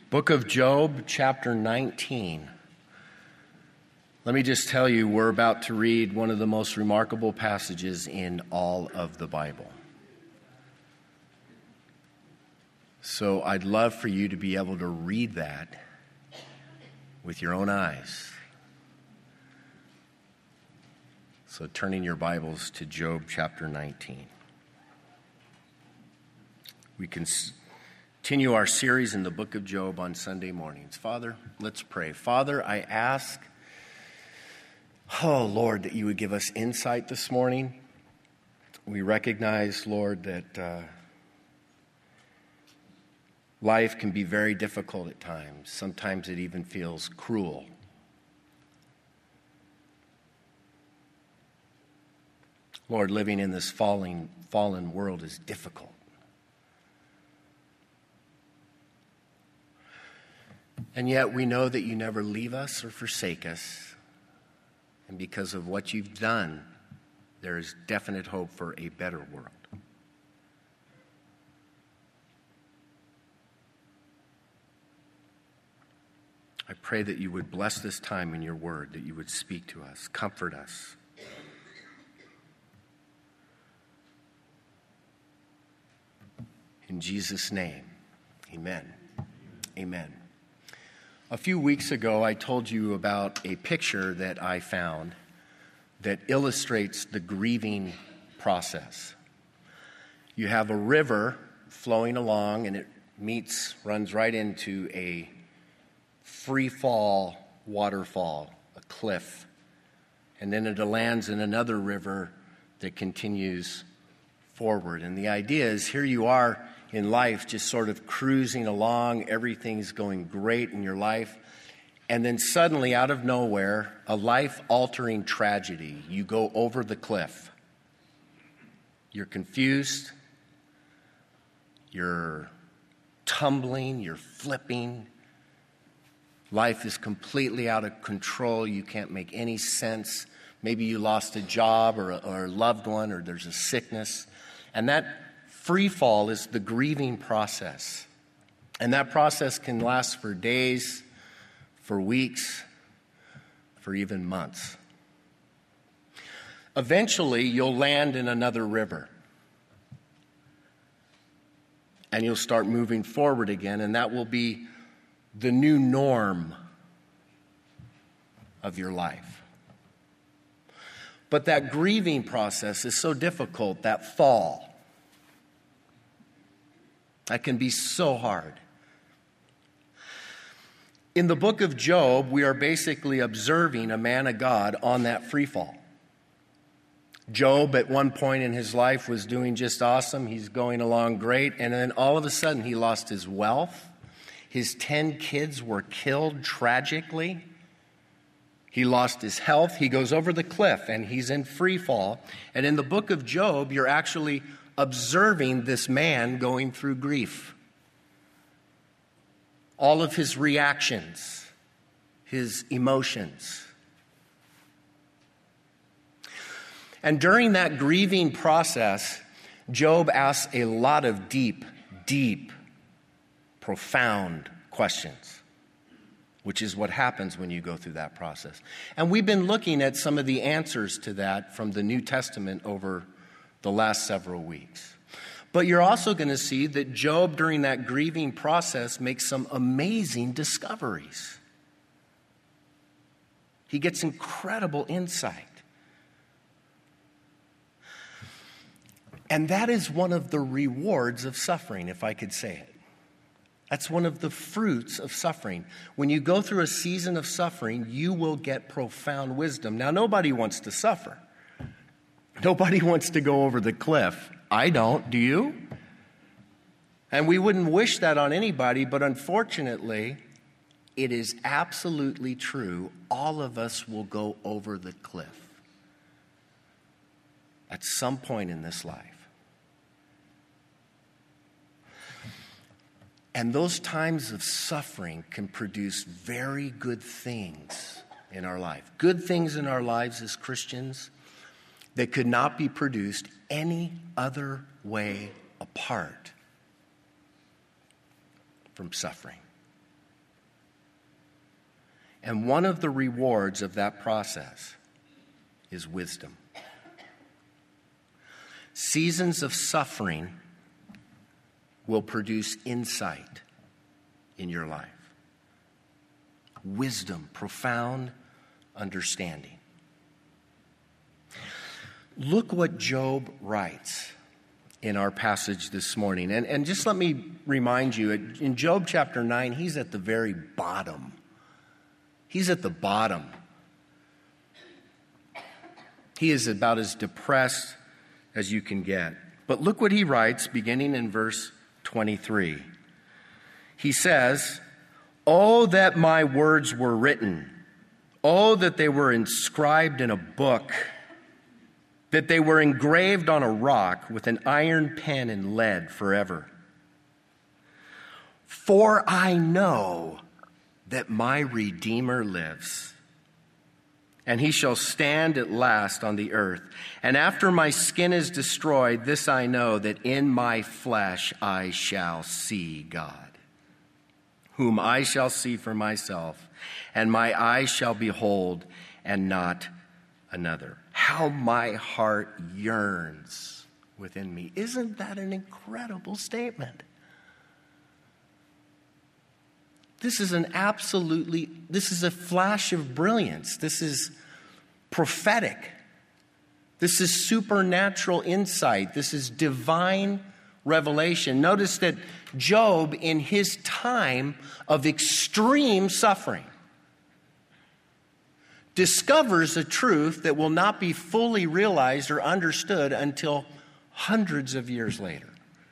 Book of Job, chapter 19. Let me just tell you, we're about to read one of the most remarkable passages in all of the Bible. So I'd love for you to be able to read that with your own eyes. So turning your Bibles to Job chapter 19. We continue our series in the book of Job on Sunday mornings. Father, let's pray. Father, I ask, Lord, that you would give us insight this morning. We recognize, Lord, that life can be very difficult at times. Sometimes it even feels cruel. Lord, living in this fallen world is difficult. And yet we know that you never leave us or forsake us. And because of what you've done, there is definite hope for a better world. I pray that you would bless this time in your word, that you would speak to us, comfort us. In Jesus' name, amen. Amen. A few weeks ago, I told you about a picture that I found that illustrates the grieving process. You have a river flowing along, and it runs right into a free fall waterfall, a cliff. And then it lands in another river that continues forward. And the idea is, here you are in life, just sort of cruising along, everything's going great in your life, and then suddenly, out of nowhere, a life-altering tragedy. You go over the cliff. You're confused, you're tumbling, you're flipping. Life is completely out of control. You can't make any sense. Maybe you lost a job or a loved one, or there's a sickness. And that free fall is the grieving process. And that process can last for days, for weeks, for even months. Eventually, you'll land in another river. And you'll start moving forward again, and that will be the new norm of your life. But that grieving process is so difficult, that fall. That can be so hard. In the book of Job, we are basically observing a man of God on that free fall. Job, at one point in his life, was doing just awesome. He's going along great. And then all of a sudden, he lost his wealth. His 10 kids were killed tragically. He lost his health. He goes over the cliff, and he's in free fall. And in the book of Job, you're actually observing this man going through grief. All of his reactions, his emotions. And during that grieving process, Job asks a lot of deep, profound questions, which is what happens when you go through that process. And we've been looking at some of the answers to that from the New Testament over the last several weeks. But you're also going to see that Job, during that grieving process, makes some amazing discoveries. He gets incredible insight. And that is one of the rewards of suffering, if I could say it. That's one of the fruits of suffering. When you go through a season of suffering, you will get profound wisdom. Now, nobody wants to suffer. Nobody wants to go over the cliff. I don't. Do you? And we wouldn't wish that on anybody, but unfortunately, it is absolutely true. All of us will go over the cliff at some point in this life. And those times of suffering can produce very good things in our life. Good things in our lives as Christians that could not be produced any other way apart from suffering. And one of the rewards of that process is wisdom. Seasons of suffering will produce insight in your life. Wisdom, profound understanding. Look what Job writes in our passage this morning. And just let me remind you, in Job chapter 9, he's at the very bottom. He's at the bottom. He is about as depressed as you can get. But look what he writes beginning in verse 23. He says, "Oh, that my words were written. Oh, that they were inscribed in a book, that they were engraved on a rock with an iron pen and lead forever. For I know that my Redeemer lives, and he shall stand at last on the earth. And after my skin is destroyed, this I know, that in my flesh I shall see God, whom I shall see for myself, and my eyes shall behold, and not another. How my heart yearns within me." Isn't that an incredible statement? This is a flash of brilliance. This is prophetic. This is supernatural insight. This is divine revelation. Notice that Job, in his time of extreme suffering, discovers a truth that will not be fully realized or understood until hundreds of years later.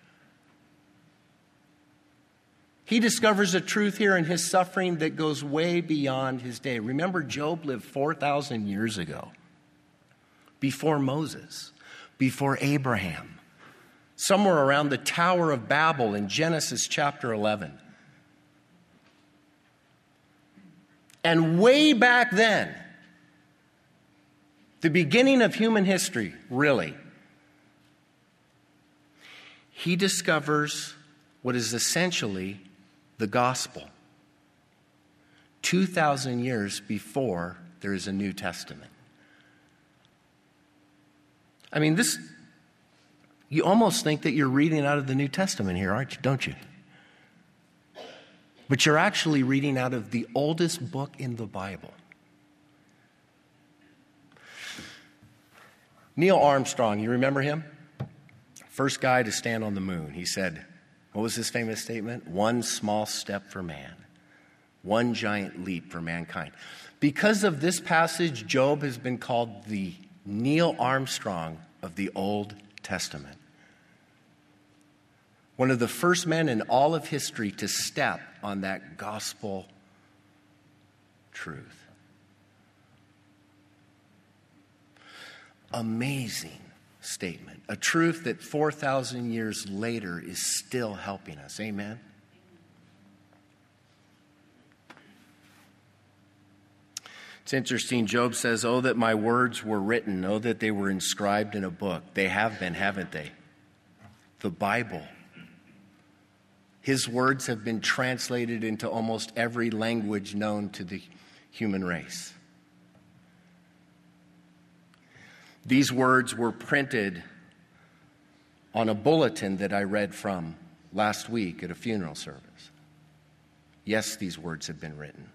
He discovers a truth here in his suffering that goes way beyond his day. Remember, Job lived 4,000 years ago, before Moses, before Abraham, somewhere around the Tower of Babel in Genesis chapter 11. And way back then, the beginning of human history, really, he discovers what is essentially the gospel 2,000 years before there is a New Testament. I mean, you almost think that you're reading out of the New Testament here, don't you? But you're actually reading out of the oldest book in the Bible. Neil Armstrong, you remember him? First guy to stand on the moon. He said, what was his famous statement? "One small step for man, one giant leap for mankind." Because of this passage, Job has been called the Neil Armstrong of the Old Testament. One of the first men in all of history to step on that gospel truth. Amazing statement. A truth that 4,000 years later is still helping us. Amen? It's interesting. Job says, "Oh, that my words were written. Oh, that they were inscribed in a book." They have been, haven't they? The Bible. His words have been translated into almost every language known to the human race. These words were printed on a bulletin that I read from last week at a funeral service. Yes, these words have been written.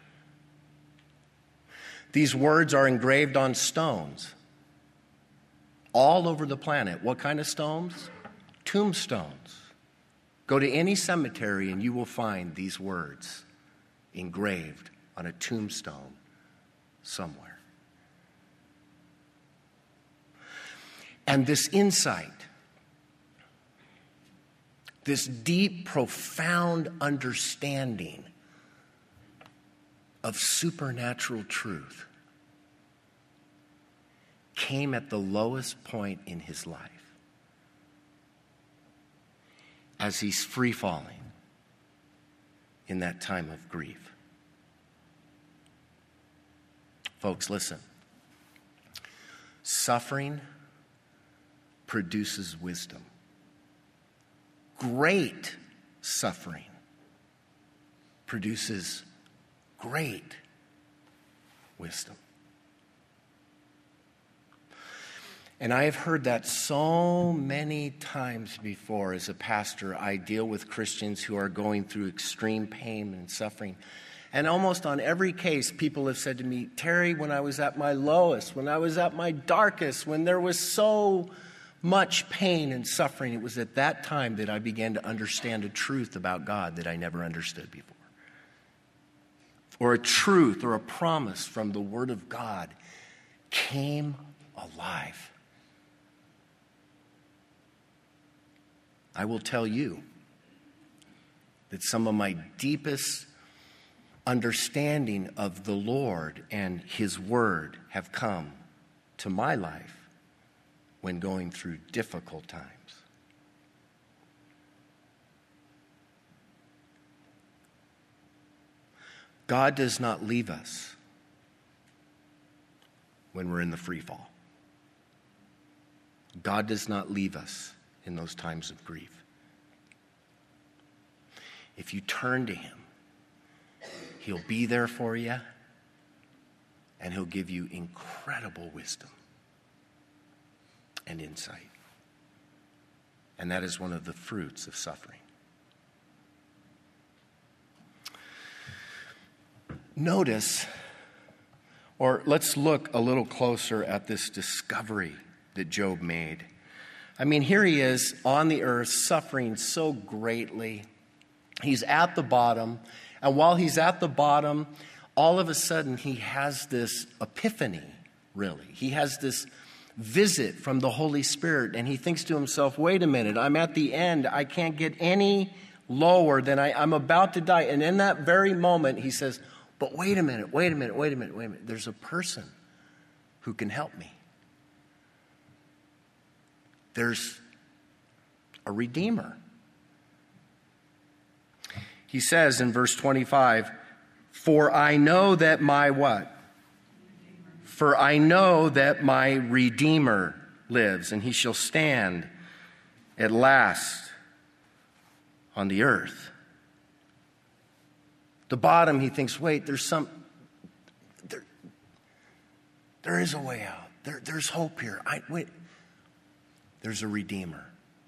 These words are engraved on stones all over the planet. What kind of stones? Tombstones. Go to any cemetery and you will find these words engraved on a tombstone somewhere. And this insight, this deep, profound understanding of supernatural truth came at the lowest point in his life, as he's free-falling in that time of grief. Folks, listen. Suffering produces wisdom. Great suffering produces great wisdom. And I have heard that so many times before as a pastor. I deal with Christians who are going through extreme pain and suffering. And almost on every case, people have said to me, Terry, when I was at my lowest, when I was at my darkest, when there was so much pain and suffering, it was at that time that I began to understand a truth about God that I never understood before. Or a truth or a promise from the Word of God came alive. I will tell you that some of my deepest understanding of the Lord and His Word have come to my life when going through difficult times. God does not leave us when we're in the free fall. God does not leave us in those times of grief. If you turn to Him, He'll be there for you, and He'll give you incredible wisdom and insight. And that is one of the fruits of suffering. Notice, or let's look a little closer at this discovery that Job made. I mean, here he is on the earth suffering so greatly. He's at the bottom. And while he's at the bottom, all of a sudden he has this epiphany, really. He has this visit from the Holy Spirit. And he thinks to himself, wait a minute, I'm at the end. I can't get any lower than I'm about to die. And in that very moment, he says, but wait a minute. There's a person who can help me. There's a Redeemer. He says in verse 25, for I know that my what? For I know that my Redeemer lives, and He shall stand at last on the earth. The bottom, he thinks, wait, there is a way out. There's hope here. There's a Redeemer.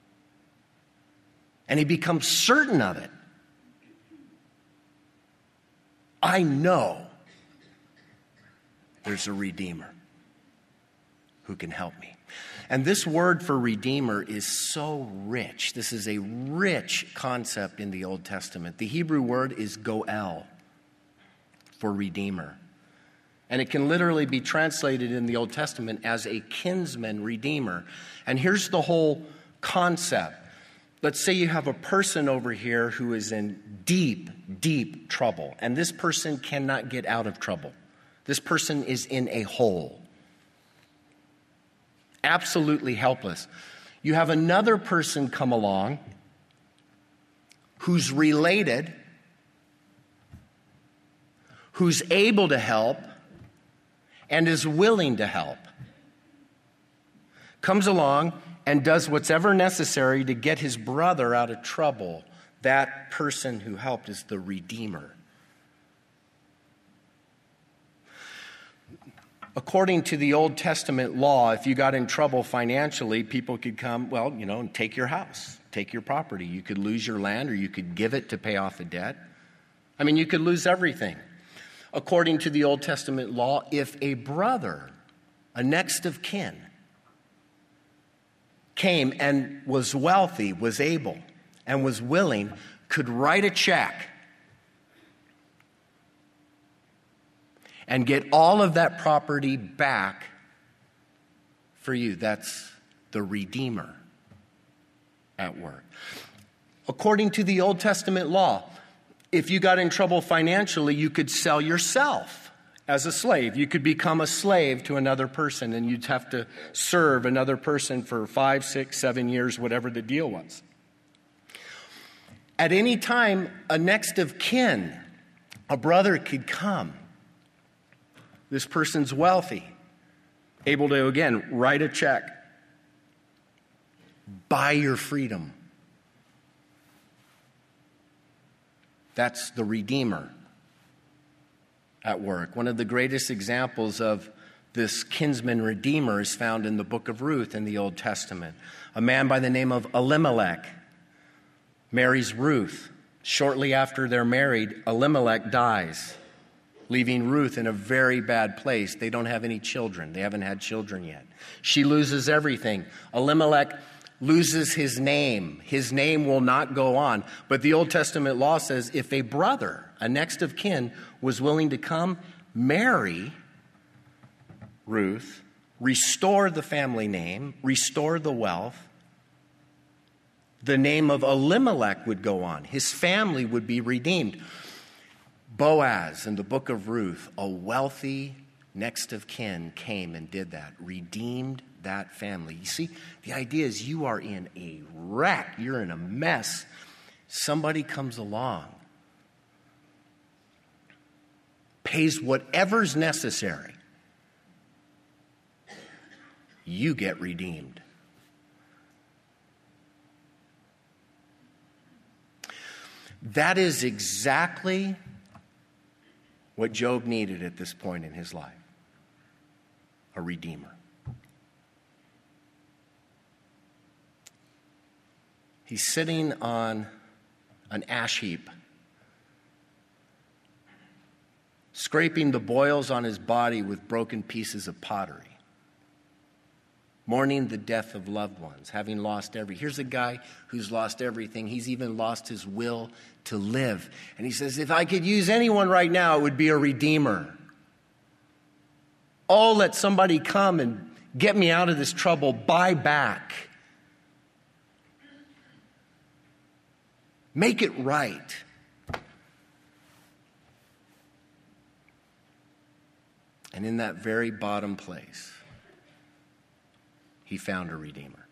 And he becomes certain of it. I know there's a Redeemer who can help me. And this word for Redeemer is so rich. This is a rich concept in the Old Testament. The Hebrew word is goel, for Redeemer. And it can literally be translated in the Old Testament as a kinsman redeemer. And here's the whole concept. Let's say you have a person over here who is in deep, deep trouble, and this person cannot get out of trouble. This person is in a hole. Absolutely helpless. You have another person come along who's related, who's able to help, and is willing to help. Comes along and does what's ever necessary to get his brother out of trouble. That person who helped is the Redeemer. According to the Old Testament law, if you got in trouble financially, people could come, and take your house, take your property. You could lose your land, or you could give it to pay off a debt. I mean, you could lose everything. According to the Old Testament law, if a brother, a next of kin, came and was wealthy, was able, and was willing, could write a check and get all of that property back for you. That's the Redeemer at work. According to the Old Testament law, if you got in trouble financially, you could sell yourself as a slave. You could become a slave to another person, and you'd have to serve another person for 5, 6, 7 years, whatever the deal was. At any time, a next of kin, a brother could come. This person's wealthy, able to, again, write a check, buy your freedom. That's the Redeemer at work. One of the greatest examples of this kinsman redeemer is found in the book of Ruth in the Old Testament. A man by the name of Elimelech marries Ruth. Shortly after they're married, Elimelech dies, leaving Ruth in a very bad place. They don't have any children. They haven't had children yet. She loses everything. Elimelech loses his name. His name will not go on. But the Old Testament law says if a brother, a next of kin, was willing to come marry Ruth, restore the family name, restore the wealth, the name of Elimelech would go on. His family would be redeemed. Boaz, in the book of Ruth, a wealthy next of kin, came and did that, redeemed that family. You see, the idea is you are in a wreck, you're in a mess. Somebody comes along, pays whatever's necessary. You get redeemed. That is exactly what Job needed at this point in his life. A redeemer. He's sitting on an ash heap, scraping the boils on his body with broken pieces of pottery, mourning the death of loved ones, having lost everything. Here's a guy who's lost everything. He's even lost his will to live. And he says, if I could use anyone right now, it would be a redeemer. Oh, let somebody come and get me out of this trouble. Buy back. Make it right. And in that very bottom place, he found a redeemer.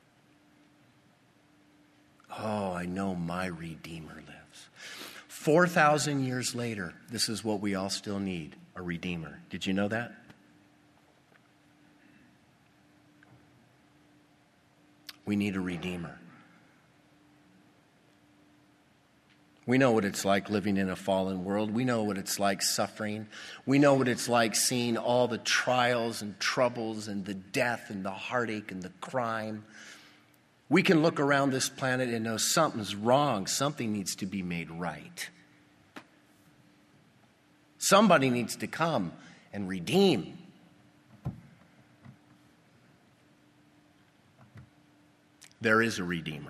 Oh, I know my redeemer lives. 4,000 years later, this is what we all still need, a redeemer. Did you know that? We need a redeemer. We know what it's like living in a fallen world. We know what it's like suffering. We know what it's like seeing all the trials and troubles and the death and the heartache and the crime. We can look around this planet and know something's wrong. Something needs to be made right. Somebody needs to come and redeem. There is a redeemer.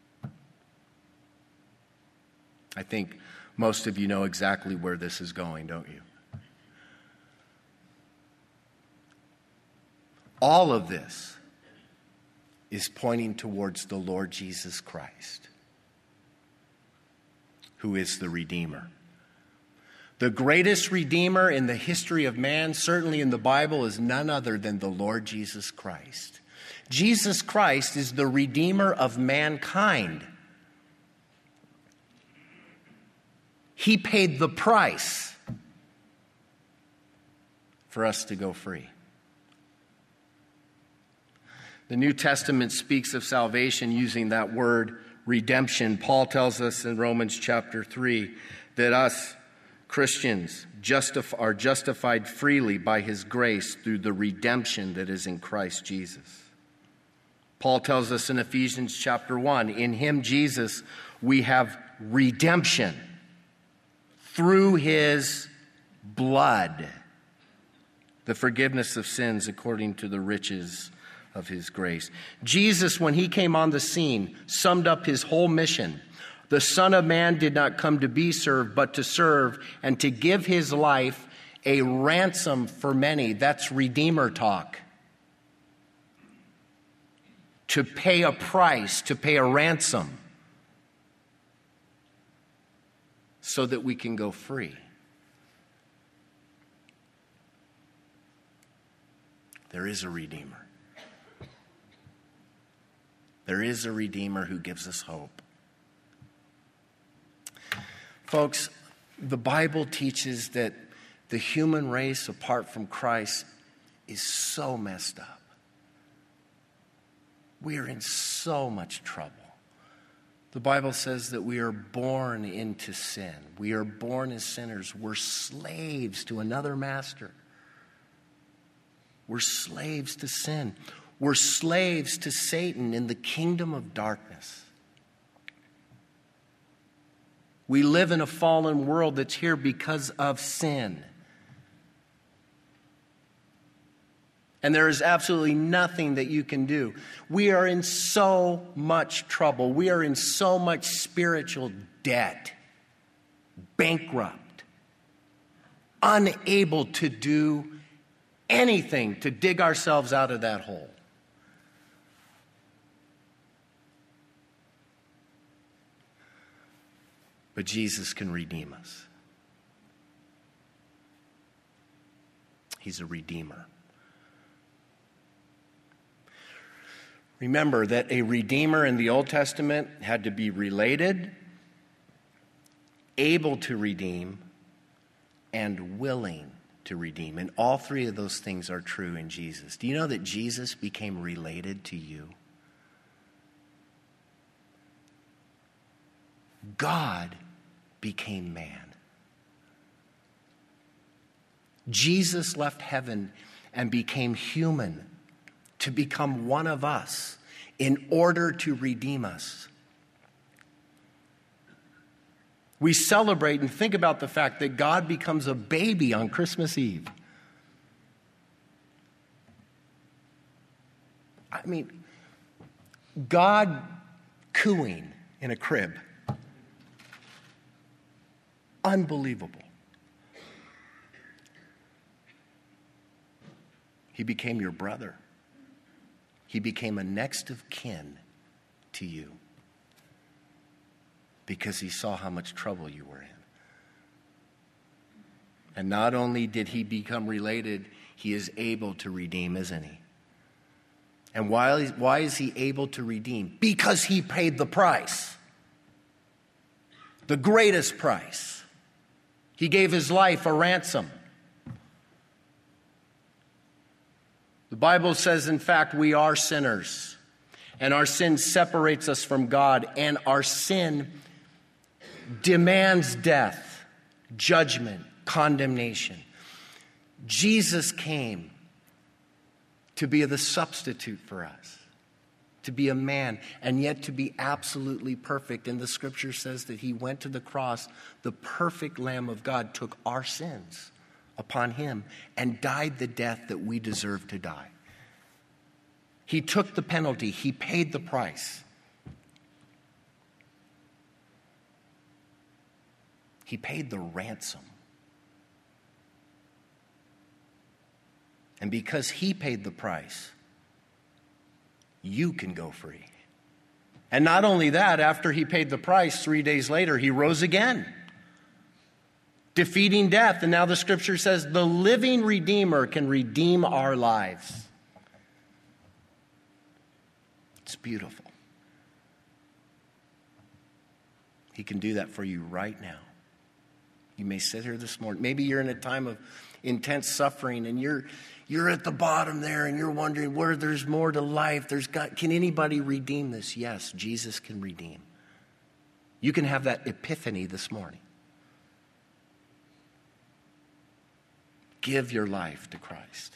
I think most of you know exactly where this is going, don't you? All of this is pointing towards the Lord Jesus Christ, who is the Redeemer. The greatest Redeemer in the history of man, certainly in the Bible, is none other than the Lord Jesus Christ. Jesus Christ is the Redeemer of mankind. He paid the price for us to go free. The New Testament speaks of salvation using that word redemption. Paul tells us in Romans chapter 3 that us Christians are justified freely by his grace through the redemption that is in Christ Jesus. Paul tells us in Ephesians chapter 1, in him, Jesus, we have redemption through his blood, the forgiveness of sins according to the riches of his grace. Jesus, when he came on the scene, summed up his whole mission. The Son of Man did not come to be served, but to serve and to give his life a ransom for many. That's Redeemer talk. To pay a price, to pay a ransom, so that we can go free. There is a Redeemer. There is a Redeemer who gives us hope. Folks, the Bible teaches that the human race apart from Christ is so messed up. We are in so much trouble. The Bible says that we are born into sin. We are born as sinners. We're slaves to another master. We're slaves to sin. We're slaves to Satan in the kingdom of darkness. We live in a fallen world that's here because of sin. And there is absolutely nothing that you can do. We are in so much trouble. We are in so much spiritual debt, bankrupt, unable to do anything to dig ourselves out of that hole. But Jesus can redeem us. He's a redeemer. Remember that a redeemer in the Old Testament had to be related, able to redeem, and willing to redeem. And all three of those things are true in Jesus. Do you know that Jesus became related to you? God became man. Jesus left heaven and became human to become one of us in order to redeem us. We celebrate and think about the fact that God becomes a baby on Christmas Eve. I mean, God cooing in a crib. Unbelievable. He became your brother. He became a next of kin to you because he saw how much trouble you were in. And not only did he become related, he is able to redeem, isn't he? And why is he able to redeem? Because he paid the price. The greatest price. He gave his life a ransom. The Bible says, in fact, we are sinners. And our sin separates us from God. And our sin demands death, judgment, condemnation. Jesus came to be the substitute for us, to be a man, and yet to be absolutely perfect. And the scripture says that he went to the cross, the perfect Lamb of God took our sins upon him and died the death that we deserve to die. He took the penalty. He paid the price. He paid the ransom. And because he paid the price, you can go free. And not only that, after he paid the price, 3 days later, he rose again, defeating death. And now the scripture says the living Redeemer can redeem our lives. It's beautiful. He can do that for you right now. You may sit here this morning. Maybe you're in a time of intense suffering and you're at the bottom there and you're wondering where there's more to life. Can anybody redeem this? Yes, Jesus can redeem. You can have that epiphany this morning. Give your life to Christ.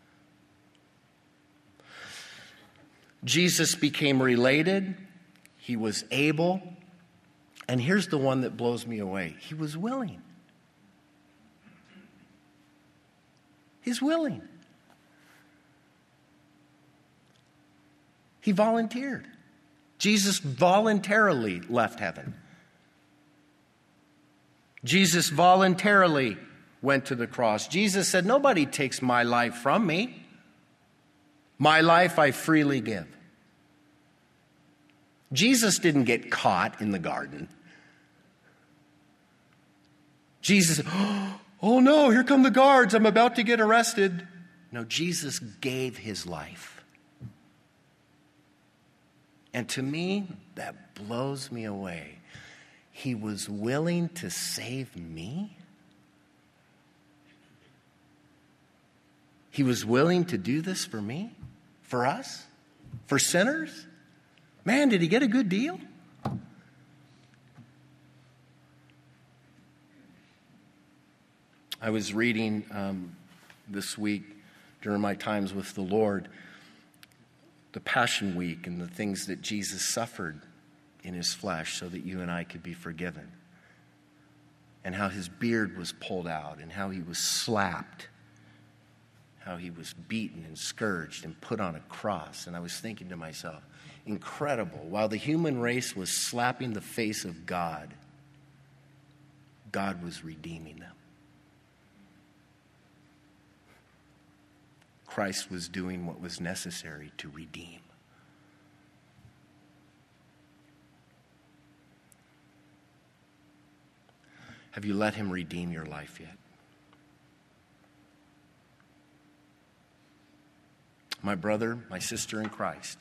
Jesus became related. He was able. And here's the one that blows me away. He was willing. He's willing. He volunteered. Jesus voluntarily left heaven. Jesus voluntarily went to the cross. Jesus said, nobody takes my life from me. My life I freely give. Jesus didn't get caught in the garden. Jesus said, oh no, here come the guards. I'm about to get arrested. No, Jesus gave his life. And to me, that blows me away. He was willing to save me. He was willing to do this for me, for us, for sinners. Man, did he get a good deal? I was reading this week during my times with the Lord, the Passion Week and the things that Jesus suffered in his flesh so that you and I could be forgiven. And how his beard was pulled out and how he was slapped, how he was beaten and scourged and put on a cross. And I was thinking to myself, incredible. While the human race was slapping the face of God, God was redeeming them. Christ was doing what was necessary to redeem. Have you let him redeem your life yet? My brother, my sister in Christ,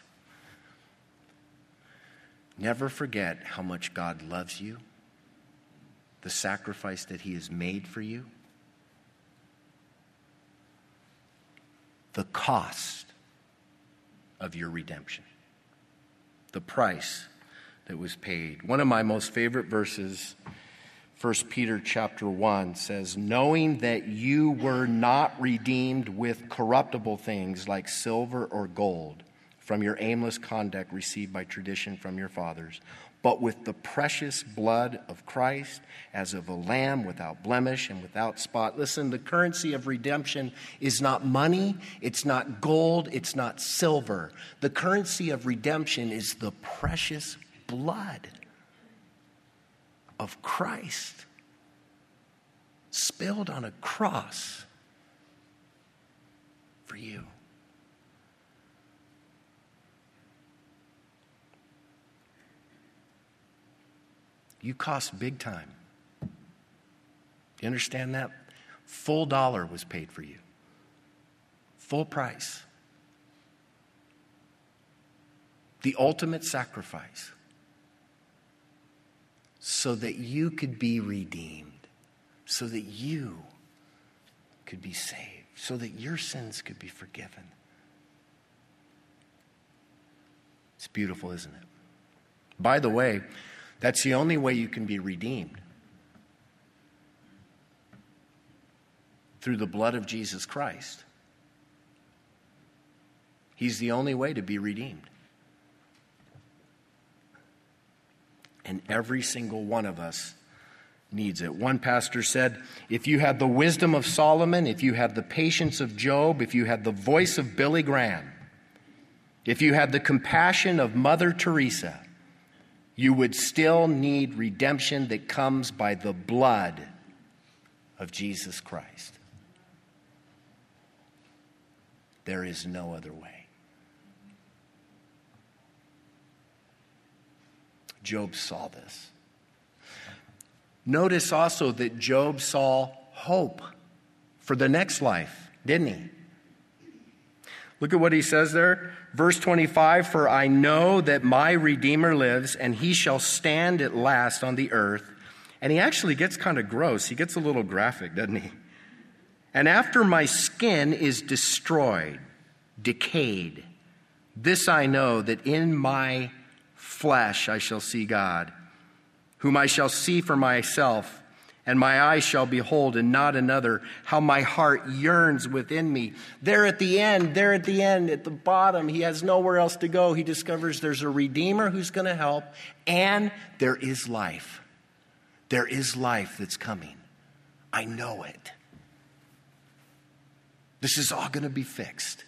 never forget how much God loves you, the sacrifice that he has made for you, the cost of your redemption, the price that was paid. One of my most favorite verses, 1 Peter chapter 1, says, knowing that you were not redeemed with corruptible things like silver or gold from your aimless conduct received by tradition from your fathers, but with the precious blood of Christ, as of a lamb without blemish and without spot. Listen, the currency of redemption is not money, it's not gold, it's not silver. The currency of redemption is the precious blood of Christ, spilled on a cross for you. You cost big time. You understand that? Full dollar was paid for you. Full price. The ultimate sacrifice. So that you could be redeemed. So that you could be saved. So that your sins could be forgiven. It's beautiful, isn't it? By the way, that's the only way you can be redeemed. Through the blood of Jesus Christ. He's the only way to be redeemed. And every single one of us needs it. One pastor said, if you had the wisdom of Solomon, if you had the patience of Job, if you had the voice of Billy Graham, if you had the compassion of Mother Teresa, you would still need redemption that comes by the blood of Jesus Christ. There is no other way. Job saw this. Notice also that Job saw hope for the next life, didn't he? Look at what he says there. Verse 25, for I know that my Redeemer lives, and he shall stand at last on the earth. And he actually gets kind of gross. He gets a little graphic, doesn't he? And after my skin is destroyed, decayed, this I know, that in my flesh I shall see God, whom I shall see for myself, and my eyes shall behold and not another, how my heart yearns within me. There at the end, at the bottom, he has nowhere else to go. He discovers there's a Redeemer who's going to help, and there is life. There is life that's coming. I know it. This is all going to be fixed.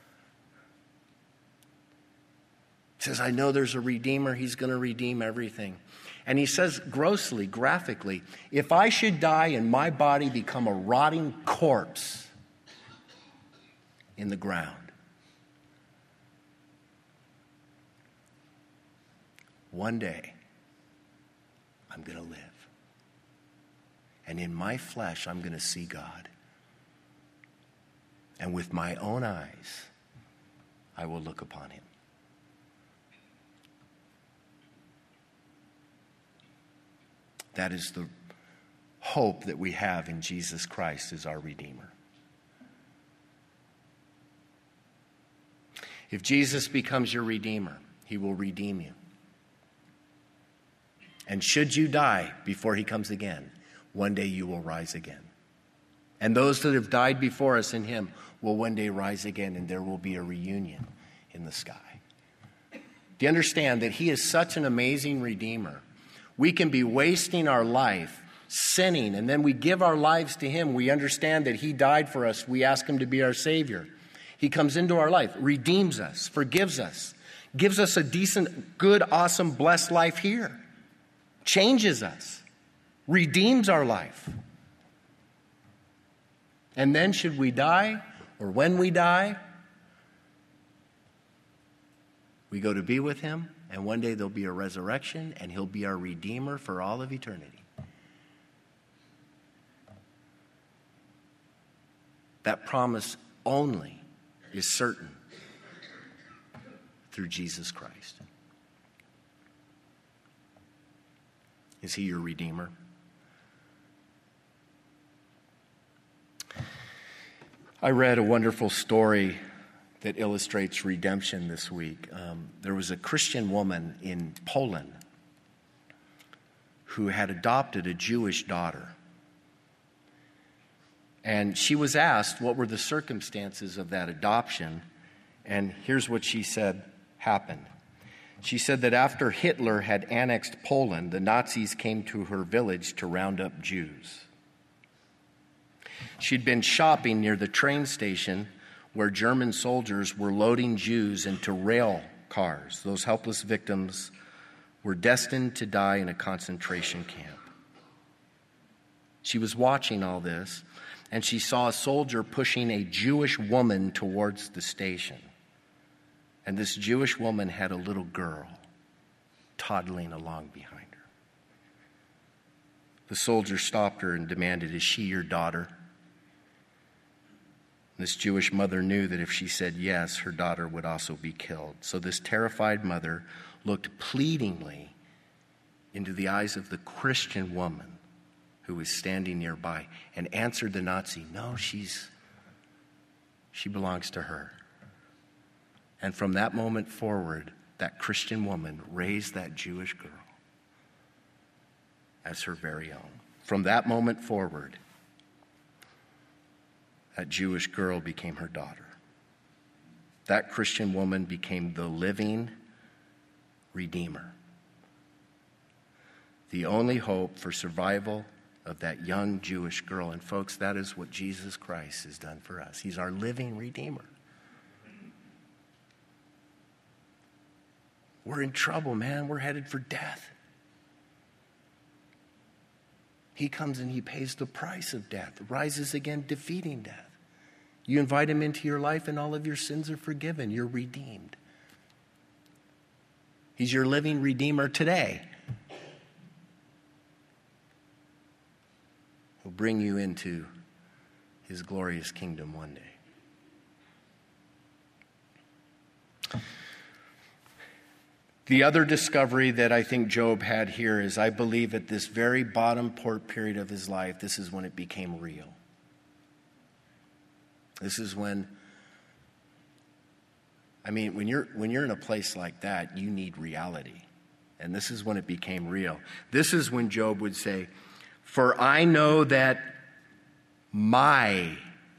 He says, I know there's a Redeemer. He's going to redeem everything. And he says grossly, graphically, if I should die and my body become a rotting corpse in the ground, one day I'm going to live. And in my flesh, I'm going to see God. And with my own eyes, I will look upon him. That is the hope that we have in Jesus Christ as our Redeemer. If Jesus becomes your Redeemer, he will redeem you. And should you die before he comes again, one day you will rise again. And those that have died before us in him will one day rise again, and there will be a reunion in the sky. Do you understand that he is such an amazing Redeemer? We can be wasting our life sinning, and then we give our lives to him. We understand that he died for us. We ask him to be our Savior. He comes into our life, redeems us, forgives us, gives us a decent, good, awesome, blessed life here, changes us, redeems our life. And then should we die, or when we die, we go to be with him, and one day there'll be a resurrection, and he'll be our Redeemer for all of eternity. That promise only is certain through Jesus Christ. Is he your Redeemer? I read a wonderful story that illustrates redemption this week. There was a Christian woman in Poland who had adopted a Jewish daughter. And she was asked what were the circumstances of that adoption. And here's what she said happened. She said that after Hitler had annexed Poland, the Nazis came to her village to round up Jews. She'd been shopping near the train station where German soldiers were loading Jews into rail cars. Those helpless victims were destined to die in a concentration camp. She was watching all this, and she saw a soldier pushing a Jewish woman towards the station. And this Jewish woman had a little girl toddling along behind her. The soldier stopped her and demanded, "Is she your daughter?" This Jewish mother knew that if she said yes, her daughter would also be killed. So this terrified mother looked pleadingly into the eyes of the Christian woman who was standing nearby and answered the Nazi, "No, she belongs to her." And from that moment forward, that Christian woman raised that Jewish girl as her very own. From that moment forward, that Jewish girl became her daughter. That Christian woman became the living Redeemer. The only hope for survival of that young Jewish girl. And folks, that is what Jesus Christ has done for us. He's our living Redeemer. We're in trouble, man. We're headed for death. He comes and he pays the price of death, rises again, defeating death. You invite him into your life and all of your sins are forgiven. You're redeemed. He's your living Redeemer today. He'll bring you into his glorious kingdom one day. The other discovery that I think Job had here is, I believe at this very bottom period of his life, this is when it became real. This is when you're in a place like that, you need reality. And this is when it became real. This is when Job would say, "For I know that my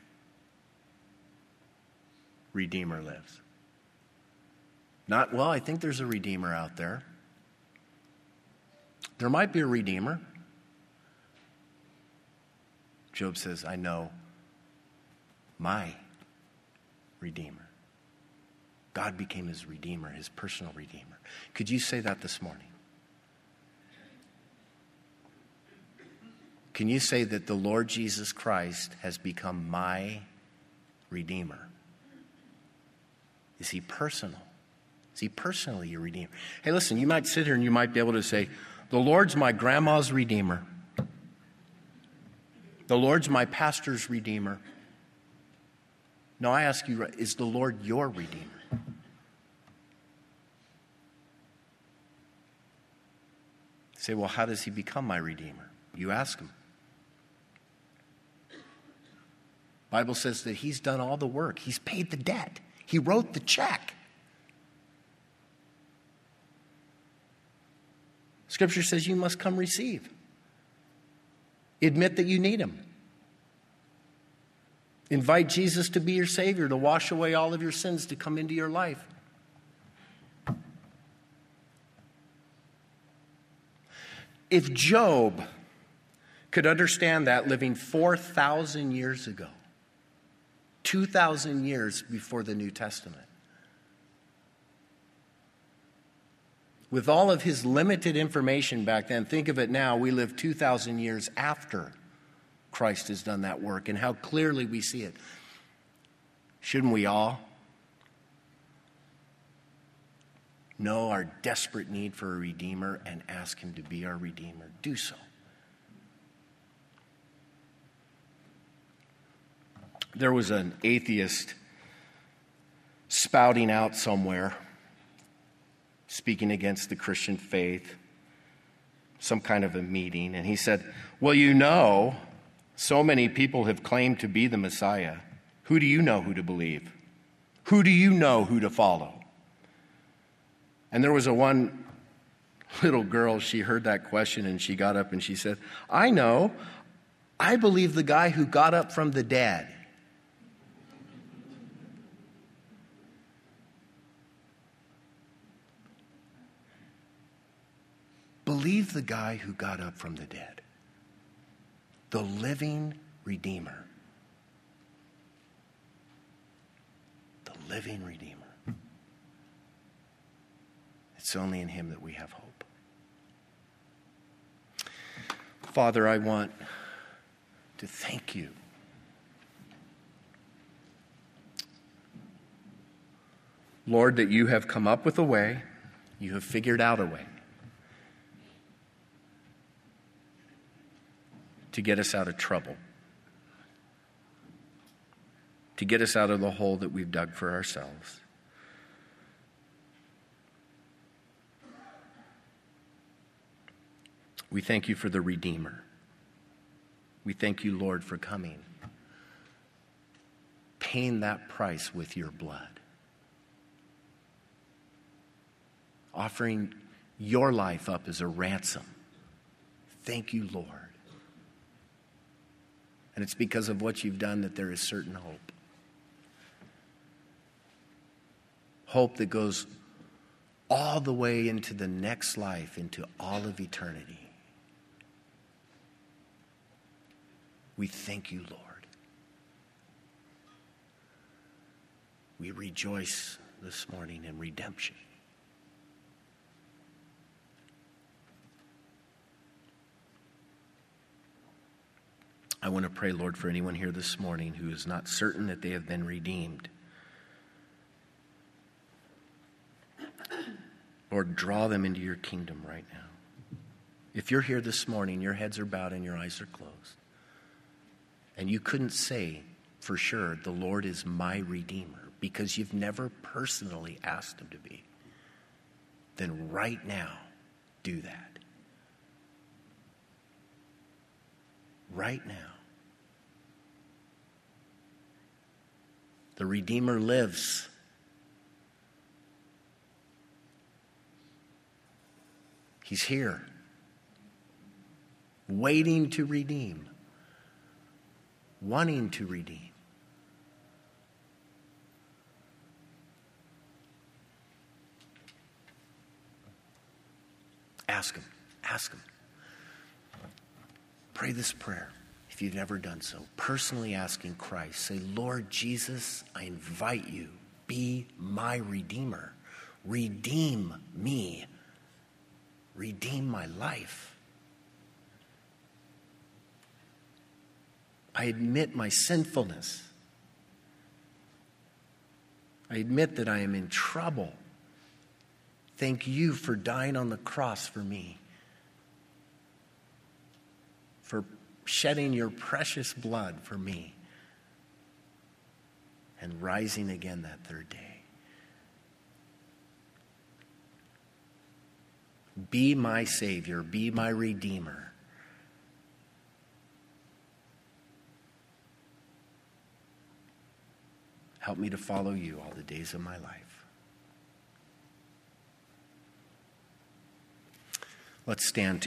Redeemer lives." Not, well, I think there's a Redeemer out there. There might be a Redeemer. Job says, I know my Redeemer. God became his Redeemer, his personal Redeemer. Could you say that this morning? Can you say that the Lord Jesus Christ has become my Redeemer? Is he personal? Is he personally your Redeemer? Hey, listen, you might sit here and you might be able to say, the Lord's my grandma's Redeemer. The Lord's my pastor's Redeemer. No, I ask you, is the Lord your Redeemer? You say, well, how does he become my Redeemer? You ask him. The Bible says that he's done all the work. He's paid the debt. He wrote the check. Scripture says you must come receive. Admit that you need him. Invite Jesus to be your Savior, to wash away all of your sins, to come into your life. If Job could understand that living 4,000 years ago, 2,000 years before the New Testament, with all of his limited information back then, think of it now, we live 2,000 years after Christ has done that work, and how clearly we see it. Shouldn't we all know our desperate need for a Redeemer and ask him to be our Redeemer? Do so. There was an atheist spouting out somewhere, speaking against the Christian faith, some kind of a meeting, and he said, well, you know, so many people have claimed to be the Messiah. Who do you know who to believe? Who do you know who to follow? And there was one little girl, she heard that question and she got up and she said, I know, I believe the guy who got up from the dead. Believe the guy who got up from the dead, the living Redeemer. The living Redeemer. It's only in him that we have hope. Father, I want to thank you Lord, that you have come up with a way, you have figured out a way to get us out of trouble, to get us out of the hole that we've dug for ourselves. We thank you for the Redeemer. We thank you, Lord, for coming, paying that price with your blood, offering your life up as a ransom. Thank you, Lord. And it's because of what you've done that there is certain hope. Hope that goes all the way into the next life, into all of eternity. We thank you, Lord. We rejoice this morning in redemption. I want to pray, Lord, for anyone here this morning who is not certain that they have been redeemed. Lord, draw them into your kingdom right now. If you're here this morning, your heads are bowed and your eyes are closed, and you couldn't say for sure, the Lord is my Redeemer, because you've never personally asked him to be, then right now, do that. Right now. The Redeemer lives. He's here, waiting to redeem, wanting to redeem. Ask him. Ask him. Pray this prayer if you've never done so. Personally asking Christ. Say, Lord Jesus, I invite you. Be my Redeemer. Redeem me. Redeem my life. I admit my sinfulness. I admit that I am in trouble. Thank you for dying on the cross for me, for shedding your precious blood for me, and rising again that third day. Be my Savior, be my Redeemer. Help me to follow you all the days of my life. Let's stand together.